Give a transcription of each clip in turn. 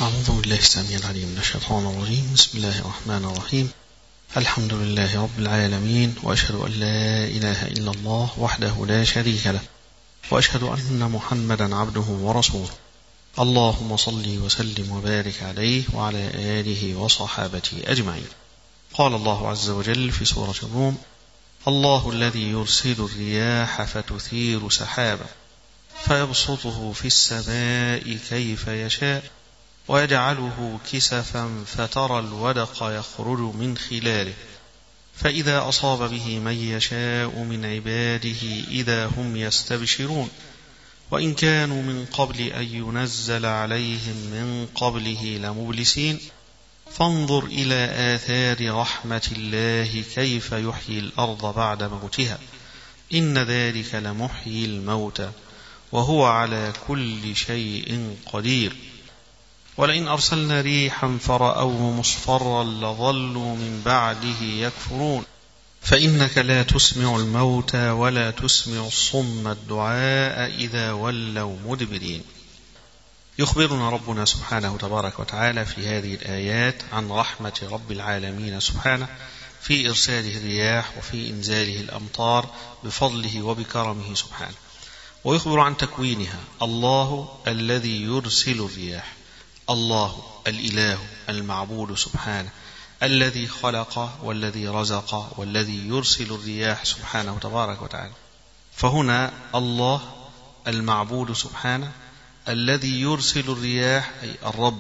أعوذ بالله السميع العليم من الشيطان الرجيم. بسم الله الرحمن الرحيم. الحمد لله رب العالمين، وأشهد أن لا إله إلا الله وحده لا شريك له، وأشهد أن محمدا عبده ورسوله. اللهم صل وسلم وبارك عليه وعلى آله وصحابته أجمعين. قال الله عز وجل في سورة الروم: الله الذي يرسل الرياح فتثير سحابا فيبسطه في السماء كيف يشاء ويجعله كسفا فترى الودق يخرج من خلاله فإذا أصاب به من يشاء من عباده إذا هم يستبشرون وإن كانوا من قبل أن ينزل عليهم من قبله لمبلسين فانظر إلى آثار رحمة الله كيف يحيي الأرض بعد موتها إن ذلك لمحيي الموتى وهو على كل شيء قدير. ولئن أرسلنا ريحا فرأوه مصفرا لظلوا من بعده يكفرون فإنك لا تسمع الموتى ولا تسمع الصم الدعاء إذا ولوا مدبرين. يخبرنا ربنا سبحانه تبارك وتعالى في هذه الآيات عن رحمة رب العالمين سبحانه في إرساله الرياح وفي إنزاله الأمطار بفضله وبكرمه سبحانه، ويخبر عن تكوينها. الله الذي يرسل الرياح، الله الإله المعبود سبحانه الذي خلق والذي رزق والذي يرسل الرياح سبحانه تبارك وتعالى. فهنا الله المعبود سبحانه الذي يرسل الرياح أي الرب،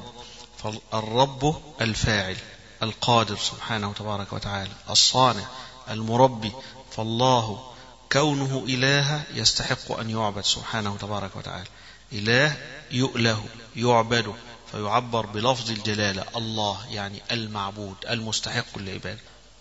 فالرب الفاعل القادر سبحانه تبارك وتعالى الصانع المربي، فالله كونه إله يستحق أن يعبد سبحانه تبارك وتعالى، إله يؤله يعبد، فيعبر بلفظ الجلالة الله يعني المعبود المستحق للعبادة،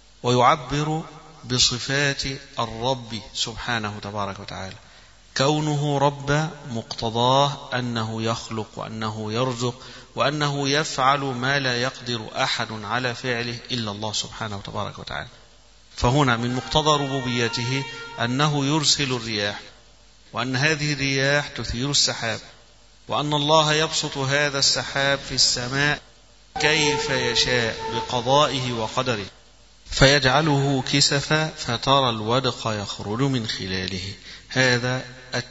ويعبر بصفات الرب سبحانه تبارك وتعالى. كونه رب مقتضاه أنه يخلق وأنه يرزق وأنه يفعل ما لا يقدر أحد على فعله إلا الله سبحانه تبارك وتعالى. فهنا من مقتضى ربوبيته أنه يرسل الرياح، وأن هذه الرياح تثير السحاب، وأن الله يبسط هذا السحاب في السماء كيف يشاء بقضائه وقدره فيجعله كسفا فترى الودق يخرج من خلاله. هذا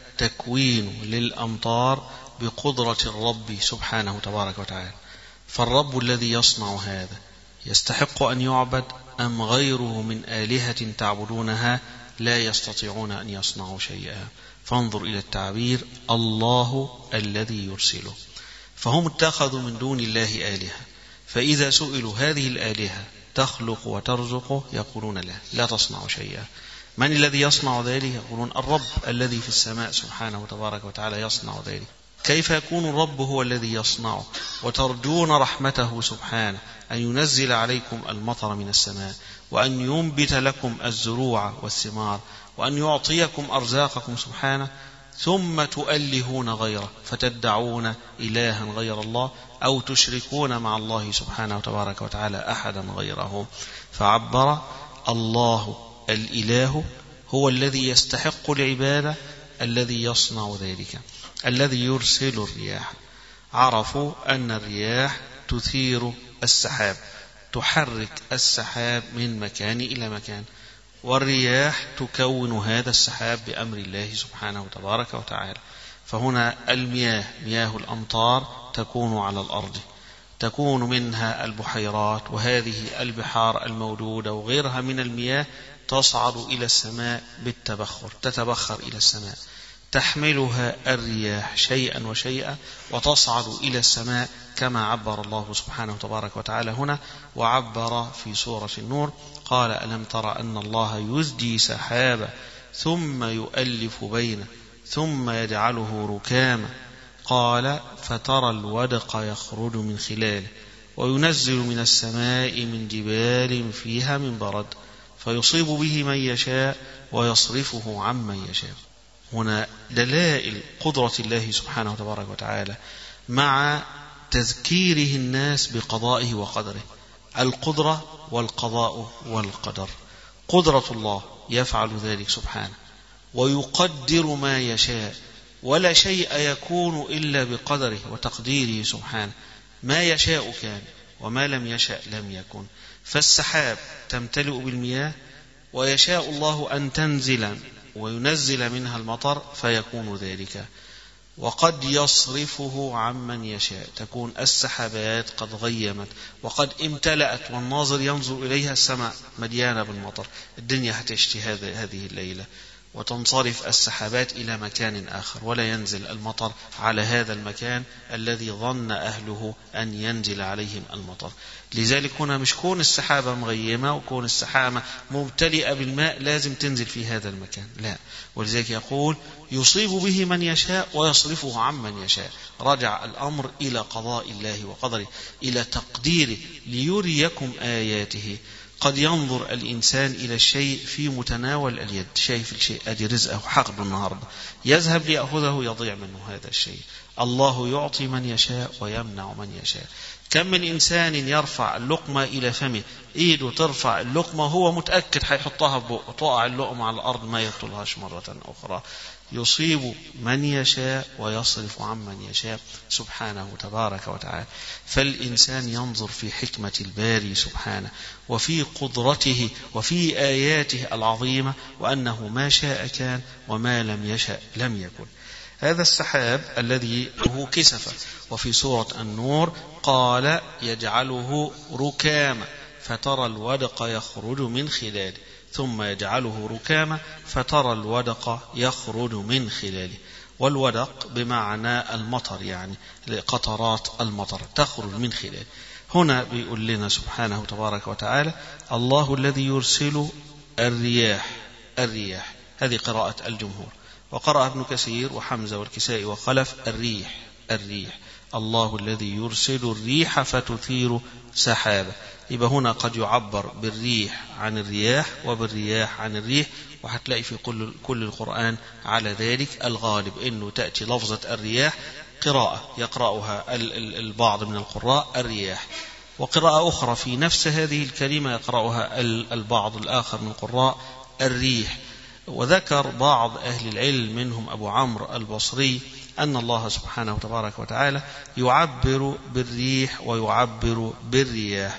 التكوين للأمطار بقدرة الرب سبحانه تبارك وتعالى. فالرب الذي يصنع هذا يستحق أن يعبد أم غيره من آلهة تعبدونها لا يستطيعون أن يصنعوا شيئا؟ فانظر إلى التعبير الله الذي يرسله. فهم اتخذوا من دون الله آلهة، فإذا سئلوا هذه الآلهة تخلق وترزق يقولون لا تصنع شيئا. من الذي يصنع ذلك؟ يقولون الرب الذي في السماء سبحانه تبارك وتعالى يصنع ذلك. كيف يكون الرب هو الذي يصنع وترجون رحمته سبحانه أن ينزل عليكم المطر من السماء وأن ينبت لكم الزروع والثمار وأن يعطيكم أرزاقكم سبحانه، ثم تؤلهون غيره فتدعون إلها غير الله أو تشركون مع الله سبحانه تبارك وتعالى أحدا غيره؟ فعبر الله الإله هو الذي يستحق العبادة الذي يصنع ذلك الذي يرسل الرياح. عرفوا أن الرياح تثير السحاب، تحرك السحاب من مكان إلى مكان، والرياح تكون هذا السحاب بأمر الله سبحانه تبارك وتعالى. فهنا المياه مياه الأمطار تكون على الأرض، تكون منها البحيرات، وهذه البحار الموجودة وغيرها من المياه تصعد إلى السماء بالتبخر، تتبخر إلى السماء، تحملها الرياح شيئا وشيئا وتصعد إلى السماء كما عبر الله سبحانه تبارك وتعالى هنا، وعبر في سورة النور قال: ألم تر أن الله يزجي سحابا ثم يؤلف بينه ثم يجعله ركاما قال فترى الودق يخرج من خلاله وينزل من السماء من جبال فيها من برد فيصيب به من يشاء ويصرفه عمن يشاء. هنا دلائل قدرة الله سبحانه تبارك وتعالى مع تذكيره الناس بقضائه وقدره. القدرة والقضاء والقدر، قدرة الله يفعل ذلك سبحانه ويقدر ما يشاء، ولا شيء يكون إلا بقدره وتقديره سبحانه. ما يشاء كان وما لم يشأ لم يكن. فالسحاب تمتلئ بالمياه، ويشاء الله أن تنزل وينزل منها المطر فيكون ذلك. وقد يصرفه عمن يشاء، تكون السحابات قد غيمت وقد امتلأت والناظر ينظر إليها، السماء مليانة بالمطر، الدنيا هتشتي هذه الليلة، وتنصرف السحابات إلى مكان آخر ولا ينزل المطر على هذا المكان الذي ظن أهله أن ينزل عليهم المطر. لذلك هنا مش كون السحابة مغيمة وكون السحابة ممتلئة بالماء لازم تنزل في هذا المكان، لا. ولذلك يقول يصيب به من يشاء ويصرفه عمن يشاء. رجع الأمر إلى قضاء الله وقدره، إلى تقديره ليريكم آياته. قد ينظر الإنسان إلى الشيء في متناول اليد، شايف الشيء أدي رزقه حقب النهاردة، يذهب ليأخذه يضيع منه هذا الشيء. الله يعطي من يشاء ويمنع من يشاء. كم من إنسان يرفع اللقمة إلى فمه، إيده ترفع اللقمة هو متأكد حيحطها ببقه، تقع اللقمة على الأرض ما يقتلهاش مرة أخرى. يصيب من يشاء ويصرف عمن يشاء سبحانه تبارك وتعالى. فالإنسان ينظر في حكمة الباري سبحانه وفي قدرته وفي آياته العظيمة، وأنه ما شاء كان وما لم يشاء لم يكن. هذا السحاب الذي هو كسفة، وفي سورة النور قال يجعله ركاما فترى الودق يخرج من خلاله، ثم يجعله ركاما فترى الودق يخرج من خلاله. والودق بمعنى المطر، يعني قطرات المطر تخرج من خلاله. هنا بيقول لنا سبحانه تبارك وتعالى الله الذي يرسل الرياح. هذه قراءة الجمهور، وقرأ ابن كثير وحمزة والكسائي وخلف الريح. الله الذي يرسل الريح فتثير سحابة. يبقى هنا قد يعبر بالريح عن الرياح وبالرياح عن الريح، وهتلاقي في كل القرآن على ذلك. الغالب أنه تأتي لفظة الرياح قراءة يقرأها البعض من القراء الرياح، وقراءة أخرى في نفس هذه الكلمة يقرأها البعض الآخر من القراء الريح. وذكر بعض أهل العلم منهم أبو عمرو البصري أن الله سبحانه تبارك وتعالى يعبر بالريح ويعبر بالرياح،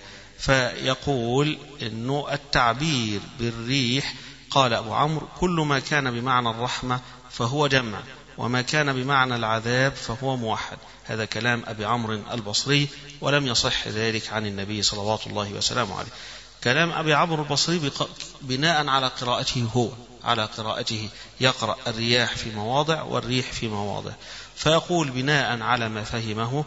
فيقول أنه التعبير بالريح قال أبو عمرو كل ما كان بمعنى الرحمة فهو جمع، وما كان بمعنى العذاب فهو موحد. هذا كلام أبي عمرو البصري، ولم يصح ذلك عن النبي صلوات الله وسلامه عليه. كلام أبي عمرو البصري بناء على قراءته هو، على قراءته يقرأ الرياح في مواضع والريح في مواضع، فيقول بناء على ما فهمه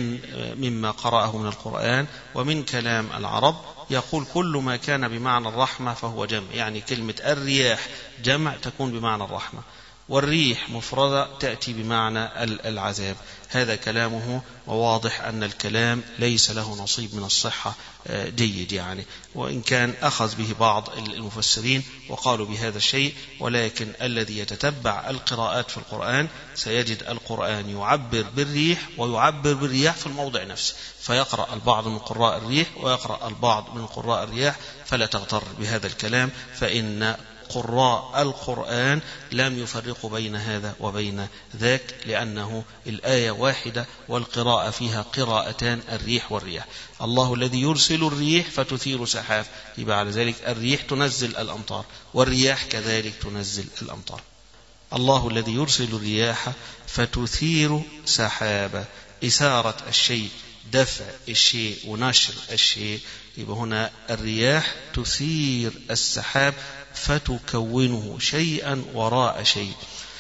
مما قرأه من القرآن ومن كلام العرب، يقول كل ما كان بمعنى الرحمة فهو جمع، يعني كلمة الرياح جمع تكون بمعنى الرحمة، والريح مفردة تأتي بمعنى العذاب. هذا كلامه، وواضح أن الكلام ليس له نصيب من الصحة جيد يعني، وإن كان أخذ به بعض المفسرين وقالوا بهذا الشيء، ولكن الذي يتتبع القراءات في القرآن سيجد القرآن يعبر بالريح ويعبر بالرياح في الموضع نفسه، فيقرأ البعض من قراء الريح ويقرأ البعض من قراء الرياح، فلا تغتر بهذا الكلام، فإن قراء القرآن لم يفرقوا بين هذا وبين ذاك، لأنه الآية واحدة والقراءة فيها قراءتان، الريح والرياح. الله الذي يرسل الريح فتثير سحاب، يبقى على ذلك الريح تنزل الأمطار والرياح كذلك تنزل الأمطار. الله الذي يرسل الرياح فتثير سحابا، إثارة الشيء، دفع الشيء ونشر الشيء. يبقى هنا الرياح تثير السحاب فتكونه شيئا وراء شيء.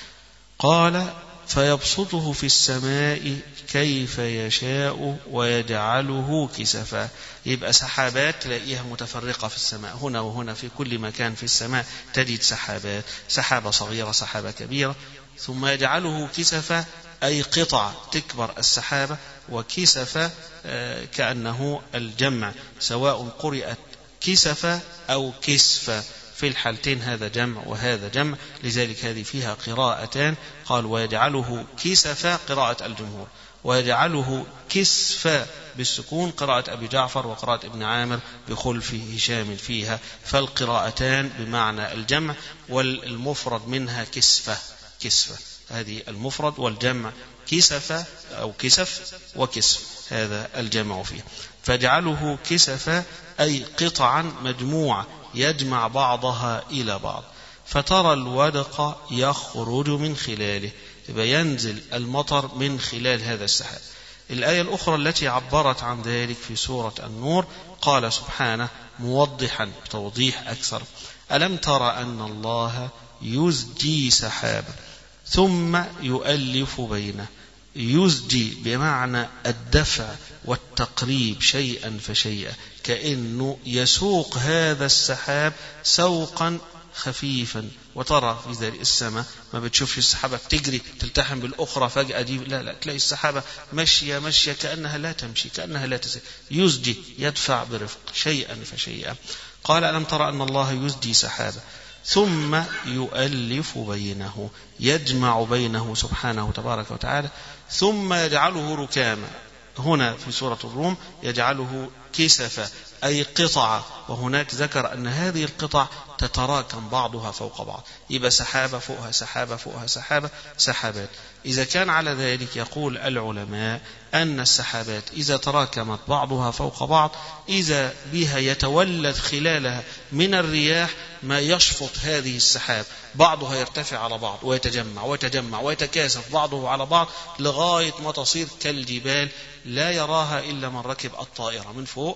قال فيبسطه في السماء كيف يشاء ويجعله كسفا. يبقى سحابات تلاقيها متفرقة في السماء، هنا وهنا في كل مكان في السماء تجد سحابات، سحابة صغيرة سحابة كبيرة. ثم يجعله كسفا أي قطع تكبر السحابة، وكسفة كأنه الجمع، سواء قرئت كسفة أو كسفة، في الحالتين هذا جمع وهذا جمع، لذلك هذه فيها قراءتان. قال ويجعله كسفة قراءة الجمهور، ويجعله كسفة بالسكون قراءة أبي جعفر وقراءة ابن عامر بخلف هشام فيها، فالقراءتان بمعنى الجمع، والمفرد منها كسفة، هذه المفرد، والجمع كسفة أو كسف وكسف. هذا الجمع فيه. فاجعله كسفا أي قطعا مجموعة يجمع بعضها إلى بعض. فترى الودق يخرج من خلاله، يبقى ينزل المطر من خلال هذا السحاب. الآية الأخرى التي عبرت عن ذلك في سورة النور قال سبحانه موضحا بتوضيح أكثر: ألم تر أن الله يزجي سحابا ثم يؤلف بينه. يزجي بمعنى الدفع والتقريب شيئا فشيئا، كأنه يسوق هذا السحاب سوقا خفيفا. وترى في ذلك السماء ما بتشوفش السحابة بتجري تلتحم بالأخرى فجأة دي، لا تلاقي السحابة ماشية كأنها لا تمشي، كأنها لا تسير. يزجي يدفع برفق شيئا فشيئا. قال ألم ترى أن الله يزجي سحابا ثم يؤلف بينه، يجمع بينه سبحانه تبارك وتعالى، ثم يجعله ركاما. هنا في سورة الروم يجعله كسفا أي قطعة، وهناك ذكر أن هذه القطع تتراكم بعضها فوق بعض، يبقى سحابة فوقها سحابة فوقها سحابة، سحابات. إذا كان على ذلك يقول العلماء أن السحابات إذا تراكمت بعضها فوق بعض إذا بها يتولد خلالها من الرياح ما يشفط هذه السحاب، بعضها يرتفع على بعض ويتجمع ويتجمع ويتكاثف بعضه على بعض لغاية ما تصير كالجبال لا يراها إلا من ركب الطائرة من فوق،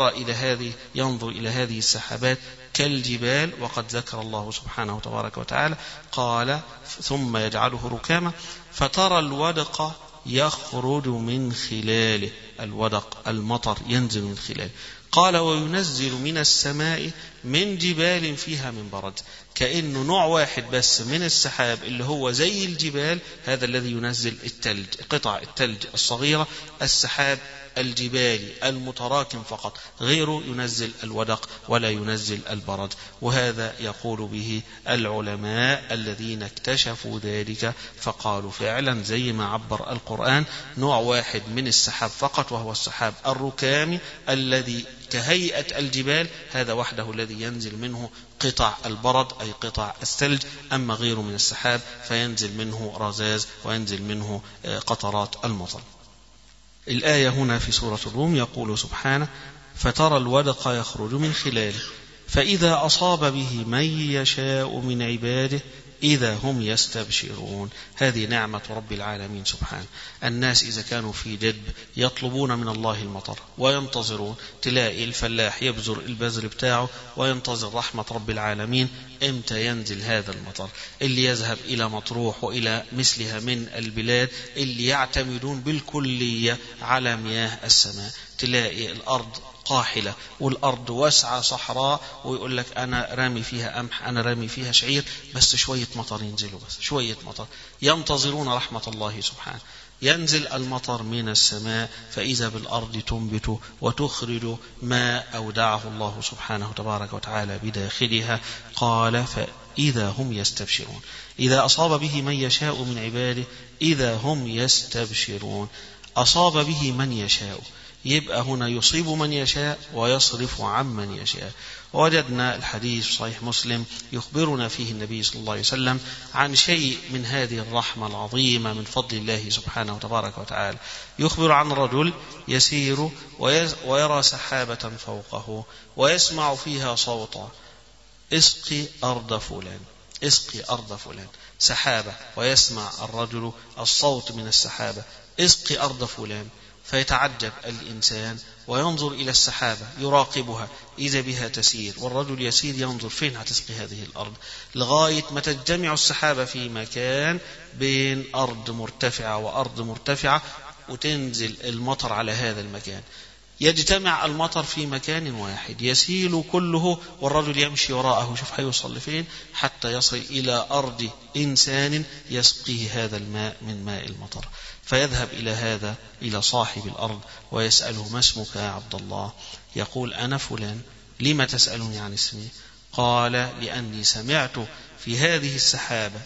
ينظر إلى هذه السحابات كالجبال. وقد ذكر الله سبحانه تبارك وتعالى قال ثم يجعله ركاما فترى الودق يخرج من خلاله. الودق المطر ينزل من خلاله. قال وينزل من السماء من جبال فيها من برد، كأنه نوع واحد بس من السحاب اللي هو زي الجبال، هذا الذي ينزل التلج، قطع التلج الصغيرة، السحاب الجبالي المتراكم فقط، غيره ينزل الودق ولا ينزل البرد. وهذا يقول به العلماء الذين اكتشفوا ذلك، فقالوا فعلا زي ما عبر القرآن نوع واحد من السحاب فقط، وهو السحاب الركامي الذي كهيئة الجبال، هذا وحده الذي ينزل منه قطع البرد أي قطع الثلج. أما غيره من السحاب فينزل منه رذاذ وينزل منه قطرات المطر. الآية هنا في سورة الروم يقول سبحانه فترى الودق يخرج من خلاله فإذا أصاب به من يشاء من عباده إذا هم يستبشرون. هذه نعمة رب العالمين سبحانه. الناس إذا كانوا في جدب يطلبون من الله المطر وينتظرون، تلاقي الفلاح يبذر البذر بتاعه وينتظر رحمة رب العالمين امتى ينزل هذا المطر. اللي يذهب إلى مطروح وإلى مثلها من البلاد اللي يعتمدون بالكلية على مياه السماء، تلاقي الأرض قاحلة والأرض واسعة صحراء، ويقول لك أنا رامي فيها قمح، أنا رامي فيها شعير، بس شوية مطر ينزلوا، بس شوية مطر، ينتظرون رحمة الله سبحانه. ينزل المطر من السماء فإذا بالأرض تنبت وتخرج ما أودعه الله سبحانه تبارك وتعالى بداخلها. قال فإذا هم يستبشرون. إذا أصاب به من يشاء من عباده إذا هم يستبشرون. أصاب به من يشاء، يبقى هنا يصيب من يشاء ويصرف عن من يشاء. ووجدنا الحديث صحيح مسلم يخبرنا فيه النبي صلى الله عليه وسلم عن شيء من هذه الرحمة العظيمة من فضل الله سبحانه وتبارك وتعالى. يخبر عن رجل يسير ويرى سحابة فوقه ويسمع فيها صوتا اسقي أرض فلان، اسقي أرض فلان، سحابة، ويسمع الرجل الصوت من السحابة اسقي أرض فلان. فيتعجب الإنسان وينظر إلى السحابة يراقبها إذا بها تسير، والرجل يسير ينظر فين هتسقي هذه الأرض، لغاية ما تجتمع السحابة في مكان بين أرض مرتفعة وأرض مرتفعة وتنزل المطر على هذا المكان. يجتمع المطر في مكان واحد يسيل كله، والرجل يمشي وراءه، شوف هيوصل لفين حتى يصل إلى أرض إنسان يسقيه هذا الماء من ماء المطر. فيذهب إلى صاحب الأرض ويسأله ما اسمك يا عبد الله؟ يقول أنا فلان. لما تسألني عن اسمي؟ قال لأني سمعت في هذه السحابة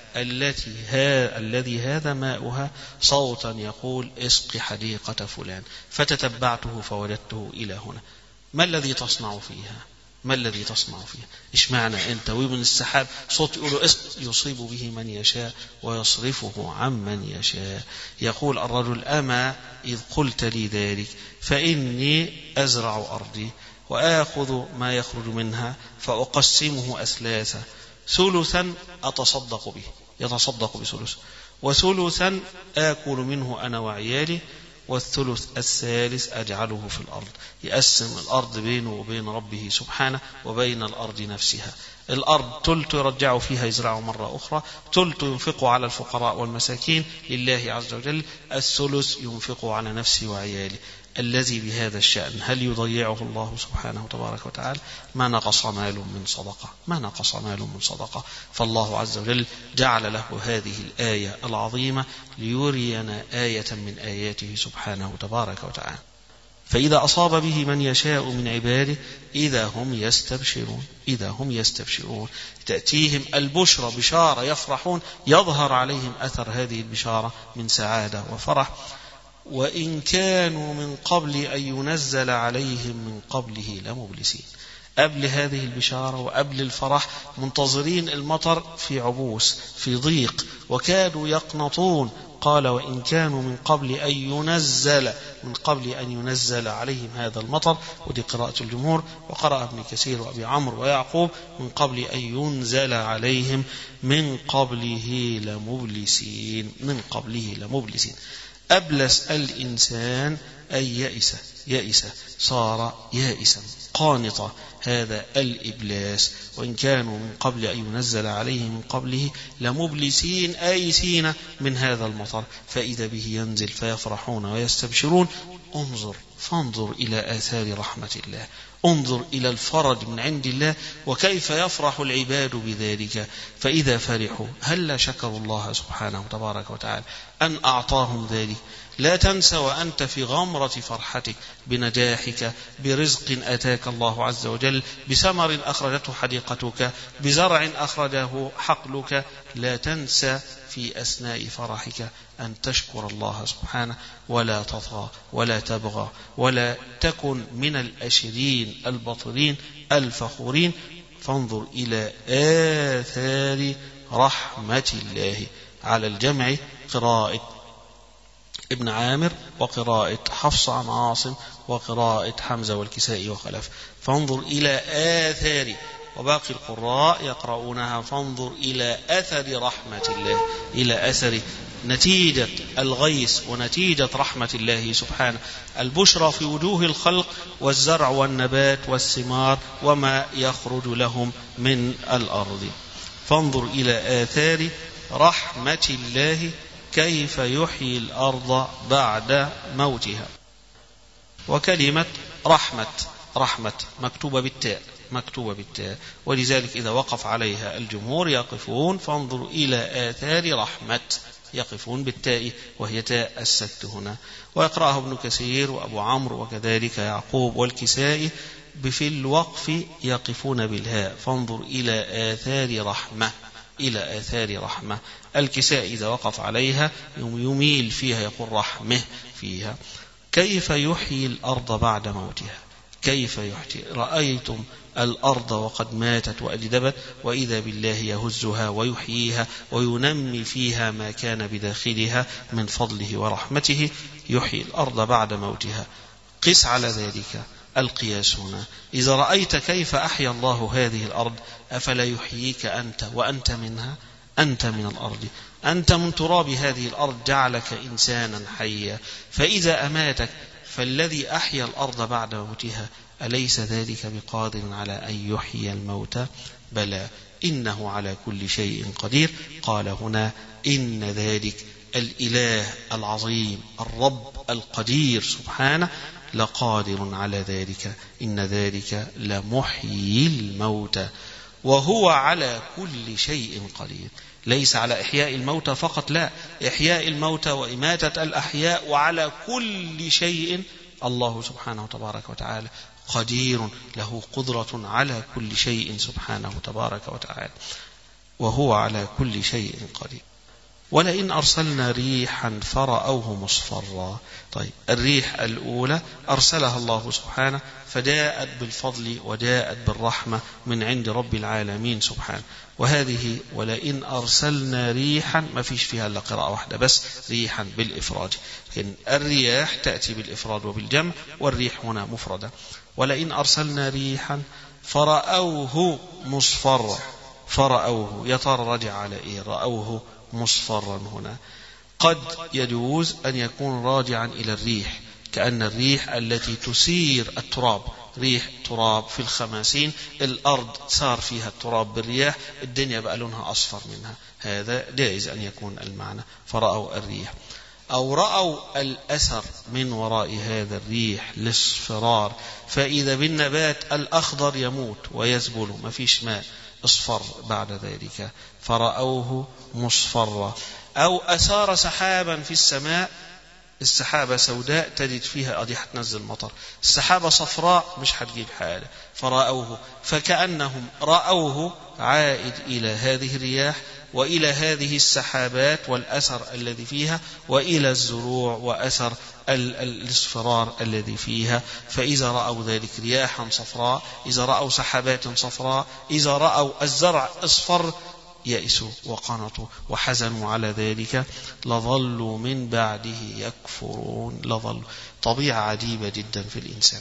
الذي هذا ماؤها صوتا يقول اسق حديقة فلان، فتتبعته فوجدته إلى هنا. ما الذي تصنع فيها؟ ما الذي تصنع فيه؟ اشمعنى أنت؟ ومن السحاب صوت يقولوا يصيب به من يشاء ويصرفه عن من يشاء. يقول الرجل: أما إذ قلت لي ذلك فإني أزرع أرضي وآخذ ما يخرج منها فأقسمه أثلاثا، ثلثا أتصدق به، يتصدق بثلث، وثلثا آكل منه أنا وعيالي، والثلث الثالث أجعله في الأرض. يقسم الأرض بينه وبين ربه سبحانه وبين الأرض نفسها. الأرض تلت يرجع فيها يزرع مرة أخرى، تلت ينفق على الفقراء والمساكين لله عز وجل، الثلث ينفق على نفسه وعياله. الذي بهذا الشأن هل يضيعه الله سبحانه وتبارك وتعالى؟ ما نقص مال من صدقة، ما نقص مال من صدقة. فالله عز وجل جعل له هذه الآية العظيمة ليرينا آية من آياته سبحانه وتبارك وتعالى. فإذا أصاب به من يشاء من عباده إذا هم يستبشرون، إذا هم يستبشرون، تأتيهم البشرى، بشارة، يفرحون، يظهر عليهم أثر هذه البشارة من سعادة وفرح. وإن كانوا من قبل أن ينزل عليهم من قبله لمبلسين. قبل هذه البشارة وقبل الفرح منتظرين المطر في عبوس، في ضيق، وكادوا يقنطون. قال: وإن كانوا من قبل أن ينزل، من قبل أن ينزل عليهم هذا المطر، ودي قراءة الجمهور، وقرأ ابن كثير وأبي عمرو ويعقوب: من قبل أن ينزل عليهم من قبله لمبلسين، من قبله لمبلسين. أبلس الإنسان أي يئس، يئس صار يائسا قانطا، هذا الإبلاس. وإن كانوا من قبل أن ينزل عليهم من قبله لمبلسين آيسين من هذا المطر، فإذا به ينزل فيفرحون ويستبشرون. انظر، فانظر إلى آثار رحمة الله، انظر إلى الفرج من عند الله، وكيف يفرح العباد بذلك. فإذا فرحوا هل شكروا الله سبحانه وتبارك وتعالى أن أعطاهم ذلك؟ لا تنسى وأنت في غمرة فرحتك بنجاحك، برزق أتاك الله عز وجل، بثمر أخرجته حديقتك، بزرع أخرجه حقلك، لا تنسى في أثناء فرحك أن تشكر الله سبحانه، ولا تطغى ولا تبغى، ولا تكن من الأشرين البطرين الفخورين. فانظر إلى آثار رحمة الله. على الجمع قراءة ابن عامر وقراءة حفص عن عاصم وقراءة حمزة والكسائي وخلف. فانظر إلى آثار، وباقي القراء يقرؤونها فانظر إلى أثر رحمة الله، إلى أثر نتيجة الغيث ونتيجة رحمة الله سبحانه. البشرى في وجوه الخلق، والزرع والنبات والثمار وما يخرج لهم من الأرض. فانظر إلى آثار رحمة الله كيف يحيي الأرض بعد موتها. وكلمة رحمة مكتوبة بالتاء، مكتوبة بالتاء، ولذلك إذا وقف عليها الجمهور يقفون فانظروا إلى آثار رحمة، يقفون بالتاء وهي تاء السكت هنا. ويقرأه ابن كثير وأبو عمرو وكذلك يعقوب والكسائي، في الوقف يقفون بالهاء، فانظر إلى آثار رحمة، إلى آثار رحمة. الكساء إذا وقف عليها يميل فيها يقول رحمه فيها. كيف يحيي الأرض بعد موتها، كيف يحيي؟ رأيتم الأرض وقد ماتت وأجدبت، وإذا بالله يهزها ويحييها وينمي فيها ما كان بداخلها من فضله ورحمته. يحيي الأرض بعد موتها. قس على ذلك القياس هنا. إذا رأيت كيف أحيا الله هذه الأرض أفلا يحييك أنت وأنت منها؟ أنت من الأرض، أنت من تراب هذه الأرض، جعلك إنسانا حيا. فإذا أماتك فالذي أحيا الأرض بعد موتها أليس ذلك بقادر على أن يحيي الموتى؟ بلى، إنه على كل شيء قدير. قال هنا إن ذلك الإله العظيم الرب القدير سبحانه لقادر على ذلك، إن ذلك لمحيي الموتى وهو على كل شيء قدير. ليس على إحياء الموتى فقط، لا، إحياء الموتى وإماتة الأحياء، وعلى كل شيء الله سبحانه تبارك وتعالى قدير، له قدرة على كل شيء سبحانه تبارك وتعالى، وهو على كل شيء قدير. ولئن أرسلنا ريحا فرأوه مصفرا. طيب الريح الأولى أرسلها الله سبحانه فجاءت بالفضل وجاءت بالرحمة من عند رب العالمين سبحانه. وهذه ولئن أرسلنا ريحا ما فيش فيها إلا قراءة واحدة بس، ريحا بالإفراد. لكن الرياح تأتي بالإفراد وبالجمع، والريح هنا مفردة. ولئن أرسلنا ريحا فرأوه مصفرا. فرأوه يا ترى رجع على إيه؟ رأوه مصفرا هنا قد يجوز أن يكون راجعا إلى الريح، كأن الريح التي تسير التراب، ريح تراب في الخماسين، الأرض صار فيها التراب بالرياح، الدنيا بقى لونها أصفر منها. هذا جائز أن يكون المعنى فرأوا الريح. أو رأوا الأثر من وراء هذا الريح الاصفرار، فإذا بالنبات الأخضر يموت ويزبل، ما فيش ماء، اصفر بعد ذلك، فرأوه مصفرا. أو أثار سحابا في السماء، السحابة سوداء تجد فيها دي هتنزل مطر، السحابة صفراء مش هتجيب حاجة، فرأوه، فكأنهم رأوه عائد إلى هذه الرياح وإلى هذه السحابات والأثر الذي فيها وإلى الزروع وأثر الاصفرار الذي فيها. فإذا رأوا ذلك رياحا صفراء، إذا رأوا سحابات صفراء، إذا رأوا الزرع اصفر، يأسوا وقنطوا وحزنوا على ذلك، لظلوا من بعده يكفرون. لظلوا. طبيعة عجيبة جدا في الإنسان،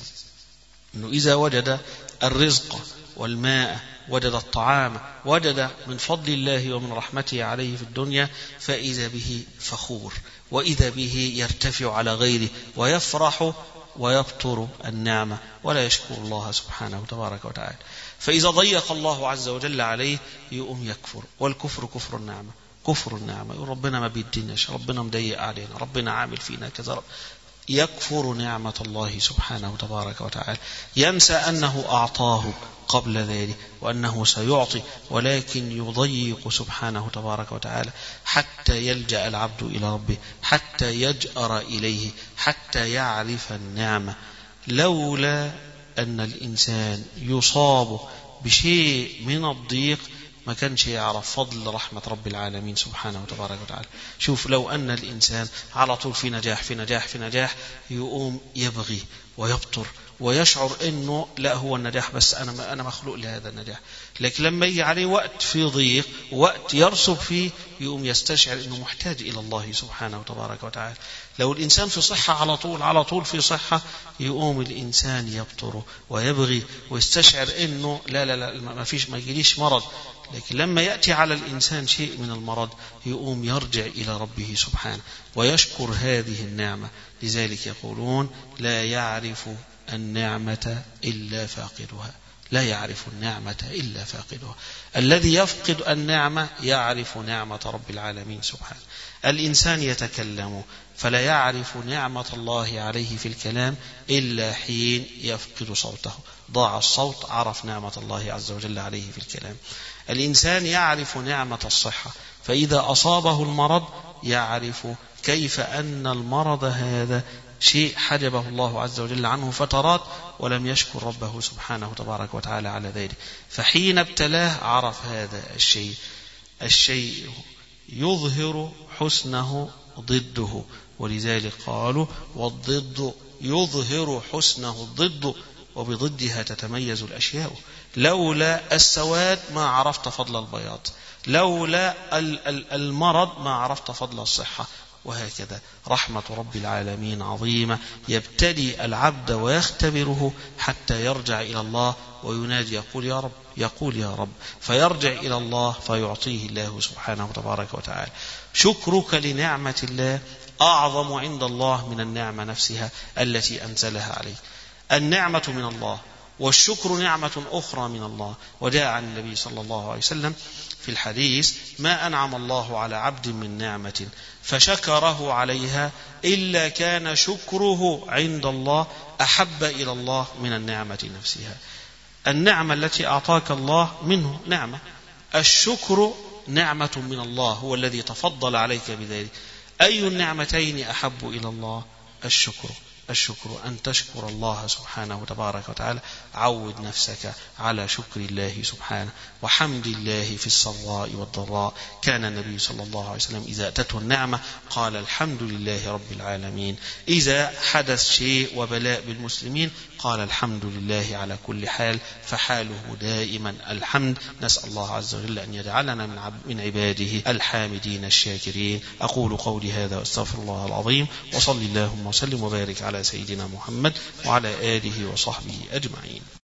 أنه إذا وجد الرزق والماء، وجد الطعام، وجد من فضل الله ومن رحمته عليه في الدنيا، فإذا به فخور، وإذا به يرتفع على غيره ويفرح ويبطر النعمة ولا يشكر الله سبحانه تبارك وتعالى. فإذا ضيق الله عز وجل عليه يقوم يكفر، والكفر كفر النعمة، كفر النعمة، يقول ربنا ما بيديناش، ربنا مضيق علينا، ربنا عامل فينا كذا، يكفر نعمة الله سبحانه تبارك وتعالى، ينسى أنه أعطاه قبل ذلك وأنه سيعطي، ولكن يضيق سبحانه تبارك وتعالى حتى يلجأ العبد إلى ربه، حتى يجأر إليه، حتى يعرف النعمة. لولا أن الإنسان يصاب بشيء من الضيق ما كانش يعرف فضل رحمة رب العالمين سبحانه وتبارك وتعالى. شوف، لو أن الإنسان على طول في نجاح في نجاح في نجاح، يقوم يبغي ويبطر ويشعر أنه لا، هو النجاح بس، أنا مخلوق لهذا النجاح. لكن لما يجي عليه وقت في ضيق، وقت يرسب فيه، يقوم يستشعر أنه محتاج إلى الله سبحانه وتبارك وتعالى. لو الإنسان في صحة على طول في صحة، يقوم الإنسان يبطر ويبغي ويستشعر أنه لا ما يجيليش مرض. لكن لما يأتي على الإنسان شيء من المرض، يقوم يرجع إلى ربه سبحانه ويشكر هذه النعمة. لذلك يقولون لا يعرف النعمة إلا فاقدها، لا يعرف النعمة إلا فاقدها. الذي يفقد النعمة يعرف نعمة رب العالمين سبحانه. الإنسان يتكلم فلا يعرف نعمة الله عليه في الكلام إلا حين يفقد صوته، ضاع الصوت، عرف نعمة الله عز وجل عليه في الكلام. الإنسان يعرف نعمة الصحة، فإذا أصابه المرض يعرف كيف أن المرض هذا شيء حجبه الله عز وجل عنه فترات، ولم يشكر ربه سبحانه تبارك وتعالى على ذلك. فحين ابتلاه عرف هذا الشيء يظهر حسنه ضده، ولذلك قالوا والضد يظهر حسنه الضد، وبضدها تتميز الأشياء. لولا السواد ما عرفت فضل البياض، لولا المرض ما عرفت فضل الصحة. وهكذا رحمة رب العالمين عظيمة، يبتلي العبد ويختبره حتى يرجع إلى الله وينادي يقول يا رب، فيرجع إلى الله فيعطيه الله سبحانه تبارك وتعالى. شكرك لنعمة الله أعظم عند الله من النعمة نفسها التي أنزلها عليك. النعمة من الله، والشكر نعمة أخرى من الله. وجاء عن النبي صلى الله عليه وسلم في الحديث: ما أنعم الله على عبد من نعمة فشكره عليها إلا كان شكره عند الله أحب إلى الله من النعمة نفسها. النعمة التي أعطاك الله منه نعمة، الشكر نعمة من الله، هو الذي تفضل عليك بذلك. أي النعمتين أحب إلى الله؟ الشكر. الشكر أن تشكر الله سبحانه تبارك وتعالى. عود نفسك على شكر الله سبحانه وحمد الله في السراء والضراء. كان النبي صلى الله عليه وسلم إذا أتته النعمة قال الحمد لله رب العالمين. إذا حدث شيء وبلاء بالمسلمين قال الحمد لله على كل حال، فحاله دائما الحمد. نسأل الله عز وجل أن يجعلنا من عباده الحامدين الشاكرين. أقول قولي هذا واستغفر الله العظيم، وصلي اللهم وسلم وبارك على سيدنا محمد وعلى آله وصحبه أجمعين.